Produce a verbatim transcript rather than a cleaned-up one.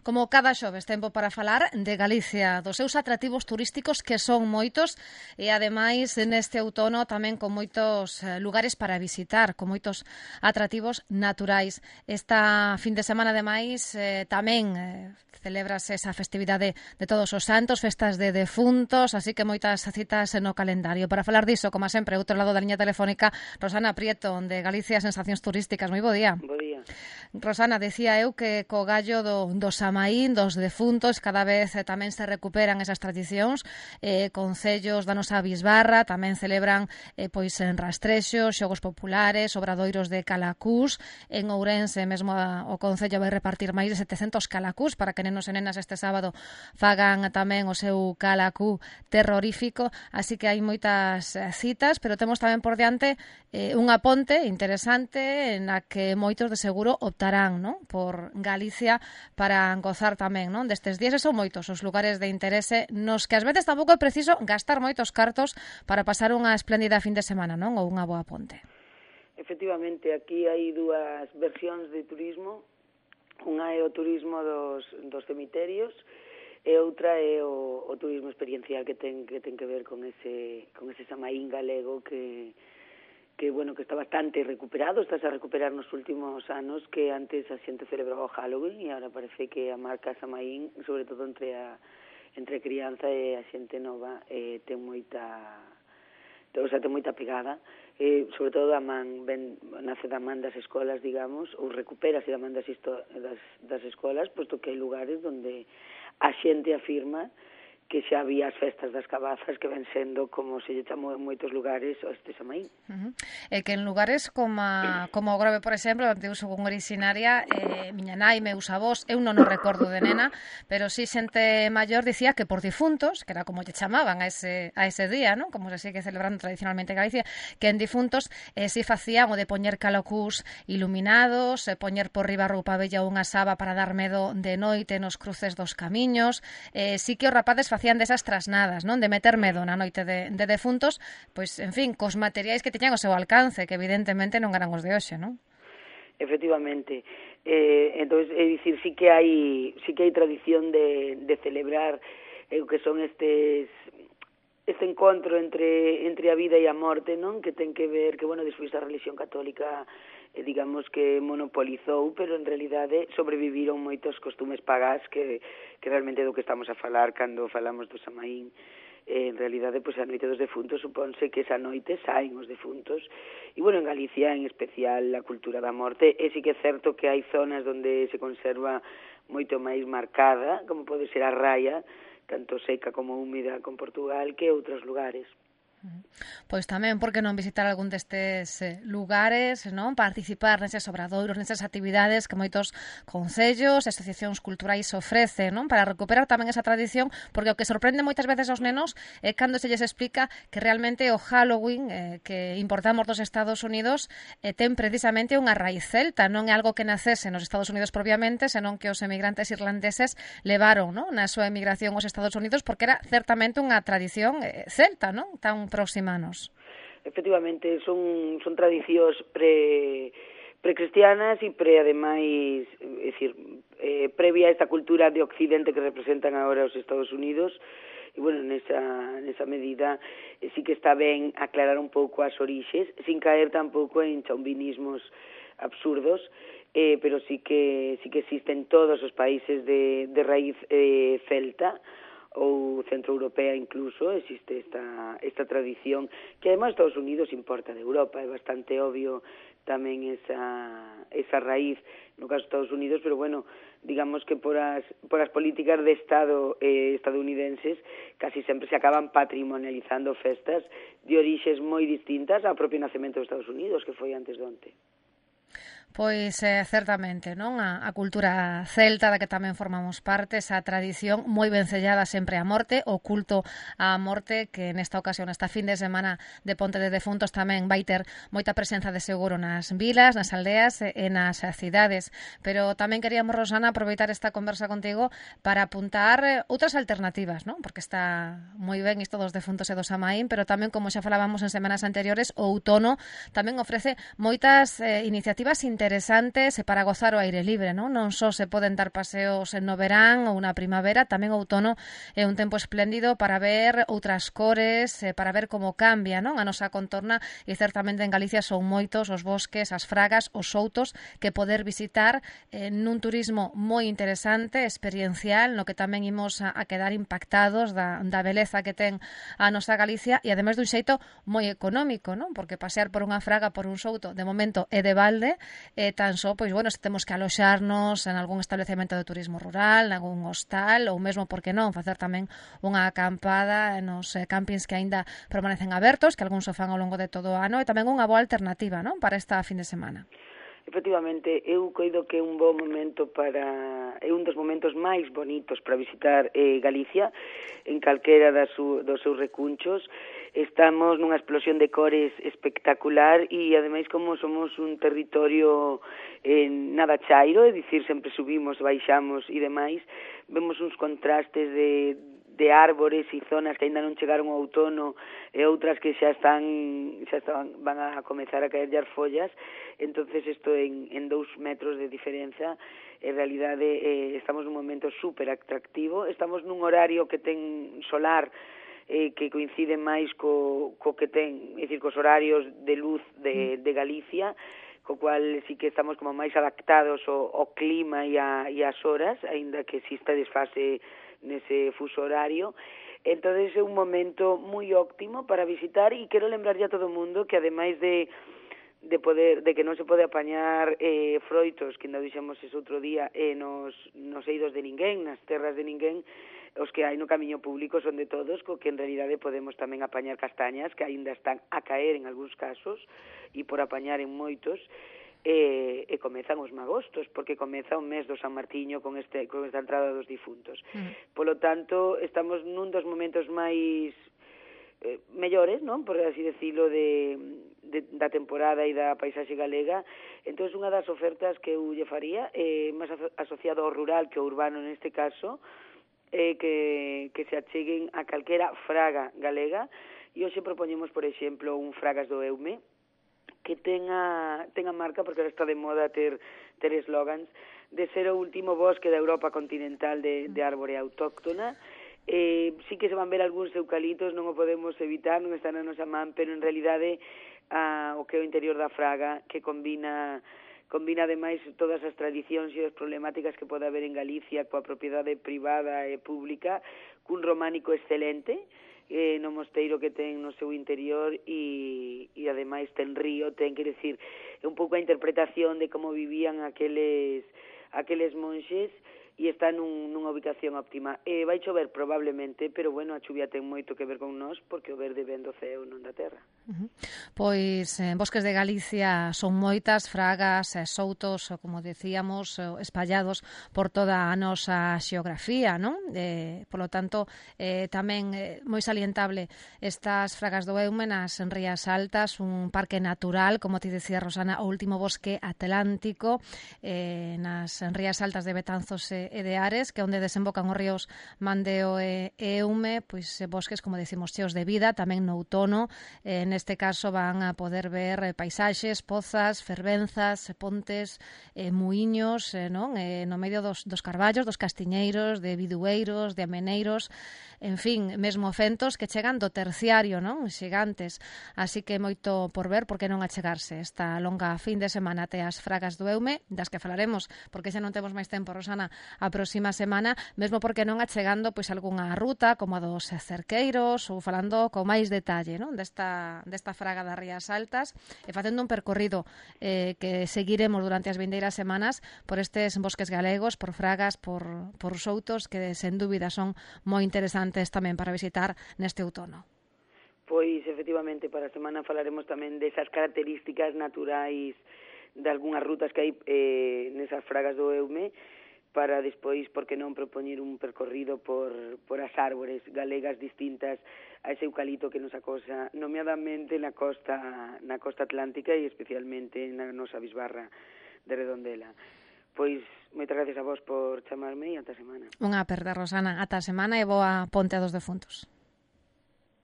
Como cada xoves, tempo para falar de Galicia, dos seus atractivos turísticos que son moitos e, ademais, neste outono tamén con moitos lugares para visitar, con moitos atractivos naturais. Esta fin de semana, ademais, eh, tamén eh, celebrase esa festividade de Todos os Santos, festas de defuntos, así que moitas citas no calendario. Para falar diso, como sempre, outro lado da liña telefónica, Rosana Prieto, de Galicia Sensacións Turísticas. Moi bo día. Bo día. Rosana, decía eu que co gallo do, do Samaín, dos defuntos, cada vez eh, tamén se recuperan esas tradicións. Eh, concellos da nosa bisbarra tamén celebran eh, pois en rastrexos, xogos populares, obradoiros de calacús. En Ourense mesmo a, o concello vai repartir máis de setecentos calacús para que nenos e nenas este sábado fagan tamén o seu calacú terrorífico. Así que hai moitas eh, citas, pero temos tamén por diante eh, unha ponte interesante na que moitos de seguro optarán, ¿no?, por Galicia para gozar tamén, ¿no?, destes días. E son moitos os lugares de interese nos que ás veces tampouco é preciso gastar moitos cartos para pasar unha espléndida fin de semana, non?, ou unha boa ponte. Efectivamente, aquí hai dúas versións de turismo. Unha é o turismo dos, dos cemiterios e outra é o, o turismo experiencial que ten que ten que ver con ese con ese Samaín galego que que bueno, que está bastante recuperado, está a recuperar nos últimos anos, que antes a xente celebraba o Halloween e agora parece que a marca Samaín, sobre todo entre a entre a crianza e a xente nova, eh, ten moita o sea, ten moita pegada, eh, sobre todo a man, ben, nace da man das escolas, digamos, ou recuperase da man das, das, das escolas, posto que hai lugares onde a xente afirma que xa había as festas das cabazas que ven sendo, como se lle chamou en moitos lugares, o este Samaín. Uh -huh. E que en lugares como, a, como o Grove, por exemplo, onde eu sou originaria, eh, miña nai, meus avós, eu non o recordo de nena, pero si xente maior dicía que por difuntos, que era como lle chamaban a ese, a ese día, ¿no?, como se sigue celebrando tradicionalmente en Galicia, que en difuntos eh, si facían o de poñer calacús iluminados, eh, poñer por riba roupa bella unha saba para dar medo de noite nos cruces dos camiños, eh, si que os rapazes facían desas trasnadas, non?, de meter medo na noite de, de defuntos, pois, en fin, cos materiais que teñan o seu alcance, que evidentemente non eran os de hoxe, non? Efectivamente. Eh, entón, é dicir, sí que hai sí que hai tradición de, de celebrar eh, o que son estes este encontro entre entre a vida e a morte, non? Que ten que ver, que, bueno, despois a religión católica eh, digamos que monopolizou, pero en realidade sobreviviron moitos costumes pagás que, que realmente é do que estamos a falar cando falamos do Samaín. Eh, en realidade, pois, a noite dos defuntos supónse que esa noite saen os defuntos. E, bueno, en Galicia, en especial, a cultura da morte, e sí que é certo que hai zonas onde se conserva moito máis marcada, como pode ser a Raia, tanto seca como húmida con Portugal, que outros lugares. Pois tamén, por que non visitar algún destes eh, lugares, non? Participar neses obradoiros, nesas actividades que moitos concellos e asociacións culturais ofrecen, non? Para recuperar tamén esa tradición, porque o que sorprende moitas veces aos nenos é cando se lles explica que realmente o Halloween eh, que importamos dos Estados Unidos eh, ten precisamente unha raíz celta, non é algo que nacese nos Estados Unidos propiamente, senón que os emigrantes irlandeses levaron, non?, na súa emigración aos Estados Unidos, porque era certamente unha tradición eh, celta, non?, tan próximanos. Efectivamente, son, son tradicións pre, precristianas e pre, ademais, é dicir, eh, previa a esta cultura de Occidente que representan agora os Estados Unidos. E, bueno, nesa, nesa medida eh, sí que está ben aclarar un pouco as orixes, sin caer tampouco en chauvinismos absurdos, eh, pero sí que, sí que existen todos os países de, de raíz eh, celta, ou centroeuropea incluso, existe esta, esta tradición, que además Estados Unidos importa de Europa, é bastante obvio tamén esa, esa raíz no caso de Estados Unidos, pero bueno, digamos que por as, por as políticas de Estado eh, estadounidenses casi sempre se acaban patrimonializando festas de orixes moi distintas ao propio nacemento dos Estados Unidos, que foi antes de onte. Pois, eh, certamente, non? A, a cultura celta da que tamén formamos parte, esa tradición moi vencellada sempre á morte, o culto á morte, que nesta ocasión, esta fin de semana de Ponte de Defuntos, tamén vai ter moita presenza de seguro nas vilas, nas aldeas e nas cidades. Pero tamén queríamos, Rosana, aproveitar esta conversa contigo para apuntar outras alternativas, non? Porque está moi ben isto dos defuntos e do Samaín, pero tamén, como xa falábamos en semanas anteriores, o outono tamén ofrece moitas eh, iniciativas interesantes interesantes para gozar o aire libre, non? Non só se poden dar paseos no verán ou na primavera, tamén o outono é un tempo espléndido para ver outras cores, para ver como cambia, non? A nosa contorna, e certamente en Galicia son moitos os bosques, as fragas, os soutos que poder visitar eh, nun turismo moi interesante, experiencial, no que tamén imos a, a quedar impactados da, da beleza que ten a nosa Galicia e ademais dun xeito moi económico, non? Porque pasear por unha fraga, por un souto, de momento é de balde, e tan só, pois, bueno, se temos que aloxarnos en algún establecemento de turismo rural, en algún hostal, ou mesmo, por que non, facer tamén unha acampada nos eh, campings que aínda permanecen abertos, que algúns o fan ao longo de todo o ano, e tamén unha boa alternativa, non? Para esta fin de semana. Efectivamente, eu coido que é un bo momento para... é un dos momentos máis bonitos para visitar eh, Galicia, en calquera das su, dos seus recunchos. Estamos nunha explosión de cores espectacular e, ademais, como somos un territorio eh, nada chairo, é dicir, sempre subimos, baixamos e demais, vemos uns contrastes de, de árbores e zonas que ainda non chegaron ao outono e outras que xa están, xa están van a comezar a caer as follas. Entonces isto en, en dous metros de diferenza, en realidade eh, estamos nun momento super atractivo, estamos nun horario que ten solar, eh, que coincide máis co, co que ten, é dicir, cos horarios de luz de, de Galicia, co cual sí que estamos como máis adaptados ao, ao clima e, a, e as horas, aínda que exista desfase nese fuso horario. Entonces é un momento moi óptimo para visitar, e quero lembrarlle a todo o mundo que ademais de de poder de que non se pode apañar eh, froitos, que ainda dixemos ese outro día, eh, nos, nos eidos de ninguén, nas terras de ninguén, os que hai no camiño público son de todos, co que en realidade podemos tamén apañar castañas, que aínda están a caer en algúns casos, e por apañar en moitos, e, e comezan os magostos, porque comeza o mes do San Martiño con, este, con esta entrada dos difuntos. Mm. Polo tanto, estamos nun dos momentos máis eh, mellores, non? Por así decirlo, de, de, da temporada e da paisaxe galega. Entón, unha das ofertas que eu lle faría, eh, máis asociado ao rural que ao urbano neste caso, eh, que, que se acheguen a calquera fraga galega, e hoxe propoñemos, por exemplo, un Fragas do Eume, que tenga, tenga marca, porque ahora está de moda ter, ter eslogans, de ser o último bosque da Europa continental de, de árbore autóctona. Eh, sí que se van ver algúns eucalitos, non o podemos evitar, non están na nosa man, pero en realidade ah, o que é o interior da fraga, que combina combina ademais todas as tradicións e as problemáticas que pode haber en Galicia coa propiedade privada e pública, cun románico excelente, eh, no mosteiro que ten no seu interior, e, e ademais ten río, ten, quer decir, é un pouco a interpretación de como vivían aqueles, aqueles monxes, e está nun, nunha ubicación óptima. Eh, vai chover probablemente, pero bueno, a chuvia ten moito que ver con nós, porque o verde ven do ceo, non da terra. Uh-huh. Pois en bosques de Galicia son moitas fragas e soutos, como decíamos, espallados por toda a nosa xeografía, non? Eh, polo tanto, eh, tamén eh, moi salientable estas fragas do Eume nas Rías Altas, un parque natural, como te decía Rosana, o último bosque atlántico, eh, nas Rías Altas de Betanzos e e de Ares, que onde desembocan os ríos Mandeo e Eume, pois bosques, como decimos, cheos de vida, tamén no outono. Eh, neste caso van a poder ver eh, paisaxes, pozas, fervenzas, pontes, eh, muiños, eh, non? Eh, no medio dos, dos carballos, dos castiñeiros, de bidueiros, de ameneiros, en fin, mesmo fentos que chegan do terciario, non? Xigantes. Así que moito por ver, porque non achegarse esta longa fin de semana até as fragas do Eume, das que falaremos, porque xa non temos máis tempo, Rosana, a próxima semana, mesmo porque non achegando pois algunha ruta como a dos cerqueiros, ou falando con máis detalle, non? Desta, desta fraga das Rías Altas, e facendo un percorrido eh, que seguiremos durante as vindeiras semanas por estes bosques galegos, por fragas, por, por soutos, que sen dúbida son moi interesantes tamén para visitar neste outono. Pois, efectivamente, para a semana falaremos tamén desas características naturais de algunhas rutas que hai eh, nesas fragas do Eume, para despois, por que non, propoñer un percorrido por, por as árbores galegas distintas a ese eucalipto que nos acosa, nomeadamente na costa, na costa atlántica e especialmente na nosa bisbarra de Redondela. Pois, moitas gracias a vos por chamarme e ata a semana. Unha aperta, Rosana. Ata a semana e boa Ponte a dos Defuntos.